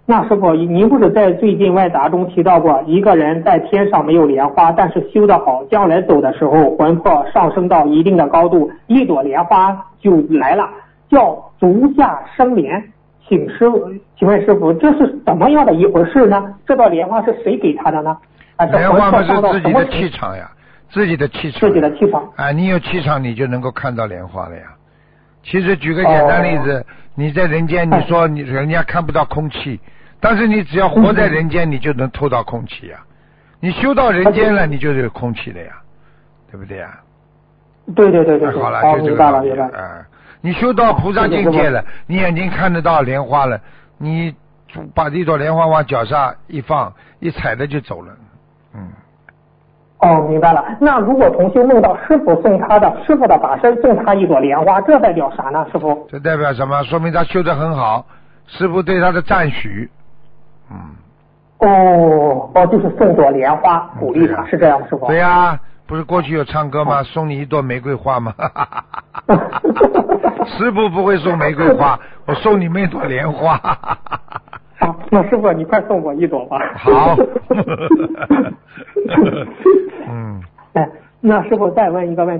那师傅，您不是在最近外答中提到过，一个人在天上没有莲花，但是修得好，将来走的时候，魂魄上升到一定的高度，一朵莲花就来了，叫足下生莲。请问师傅，这是怎么样的一回事呢？这朵莲花是谁给他的呢？ 莲花嘛是自己的气场呀，自己的气场。你有气场，你就能够看到莲花了呀。其实举个简单例子，你在人间，你说人家看不到空气，但是你只要活在人间，你就能透到空气呀。你修到人间了，你就有空气了呀，对不对呀？ 对。 好了，就这个道理。你修到菩萨境界了，你眼睛看得到莲花了，你把这朵莲花往脚上一放，一踩的就走了。 明白了。那如果同修梦到师傅的法身送他一朵莲花，这代表啥呢？师傅？ 这代表什么？说明他修得很好，师傅对他的赞许。 就是送朵莲花鼓励他，是这样师傅？ 对呀，不是过去有唱歌吗？送你一朵玫瑰花吗？师傅不会送玫瑰花，我送你们一朵莲花。 那师傅你快送我一朵吧。 好。 那师傅再问一个问题。